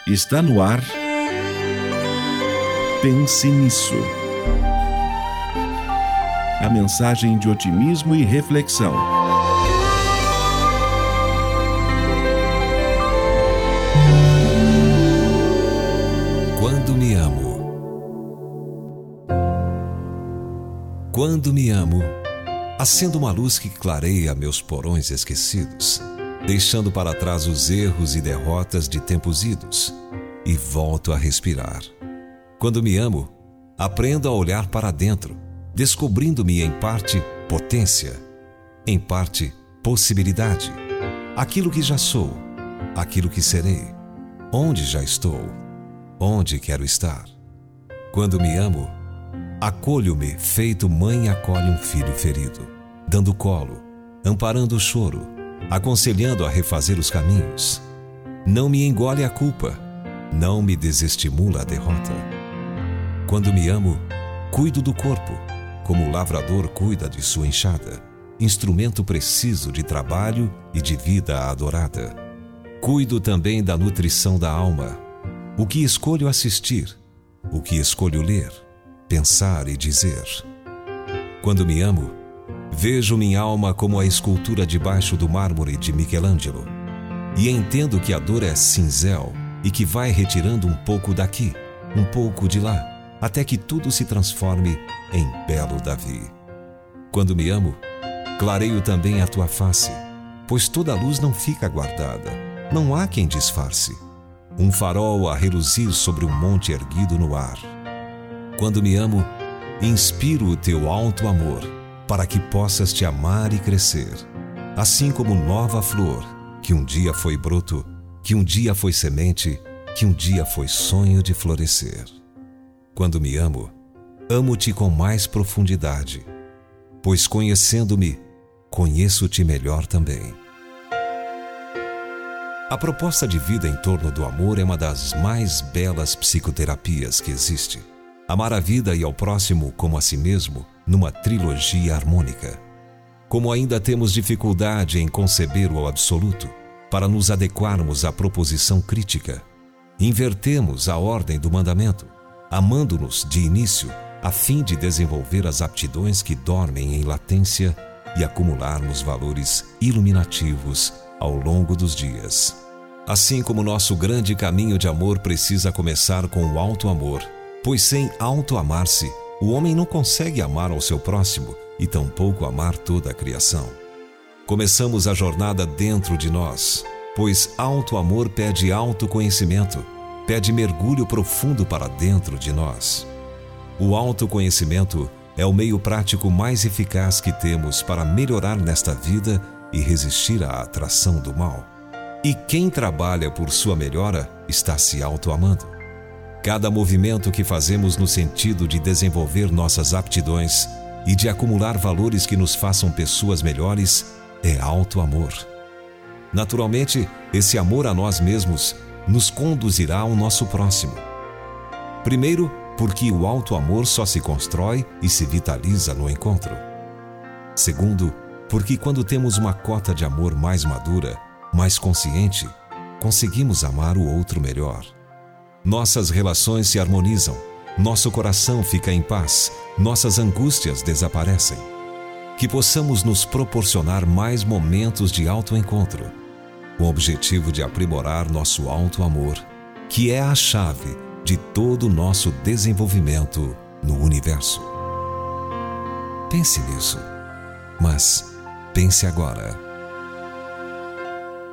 Está no ar. Pense nisso. A mensagem de otimismo e reflexão. Quando me amo. Quando me amo, acendo uma luz que clareia meus porões esquecidos, deixando para trás os erros e derrotas de tempos idos, e volto a respirar. Quando me amo, aprendo a olhar para dentro, descobrindo-me em parte potência, em parte possibilidade, aquilo que já sou, aquilo que serei, onde já estou, onde quero estar. Quando me amo, acolho-me feito mãe acolhe um filho ferido, dando colo, amparando o choro, aconselhando a refazer os caminhos. Não me engole a culpa, não me desestimula a derrota. Quando me amo, cuido do corpo, como o lavrador cuida de sua enxada, instrumento preciso de trabalho e de vida adorada. Cuido também da nutrição da alma, o que escolho assistir, o que escolho ler, pensar e dizer. Quando me amo, vejo minha alma como a escultura debaixo do mármore de Michelangelo e entendo que a dor é cinzel e que vai retirando um pouco daqui, um pouco de lá, até que tudo se transforme em belo Davi. Quando me amo, clareio também a tua face, pois toda a luz não fica guardada, não há quem disfarce. Um farol a reluzir sobre um monte erguido no ar. Quando me amo, inspiro o teu alto amor, para que possas te amar e crescer, assim como nova flor, que um dia foi broto, que um dia foi semente, que um dia foi sonho de florescer. Quando me amo, amo-te com mais profundidade, pois conhecendo-me, conheço-te melhor também. A proposta de vida em torno do amor é uma das mais belas psicoterapias que existe. Amar a vida e ao próximo como a si mesmo, numa trilogia harmônica. Como ainda temos dificuldade em conceber o absoluto, para nos adequarmos à proposição crítica, invertemos a ordem do mandamento, amando-nos de início, a fim de desenvolver as aptidões que dormem em latência e acumularmos valores iluminativos ao longo dos dias. Assim como nosso grande caminho de amor precisa começar com o auto-amor, pois sem auto-amar-se, o homem não consegue amar ao seu próximo e tampouco amar toda a criação. Começamos a jornada dentro de nós, pois auto-amor pede autoconhecimento, pede mergulho profundo para dentro de nós. O autoconhecimento é o meio prático mais eficaz que temos para melhorar nesta vida e resistir à atração do mal. E quem trabalha por sua melhora está se auto-amando. Cada movimento que fazemos no sentido de desenvolver nossas aptidões e de acumular valores que nos façam pessoas melhores é auto-amor. Naturalmente, esse amor a nós mesmos nos conduzirá ao nosso próximo. Primeiro, porque o auto-amor só se constrói e se vitaliza no encontro. Segundo, porque quando temos uma cota de amor mais madura, mais consciente, conseguimos amar o outro melhor. Nossas relações se harmonizam, nosso coração fica em paz, nossas angústias desaparecem. Que possamos nos proporcionar mais momentos de autoencontro, com o objetivo de aprimorar nosso auto-amor, que é a chave de todo o nosso desenvolvimento no universo. Pense nisso, mas pense agora.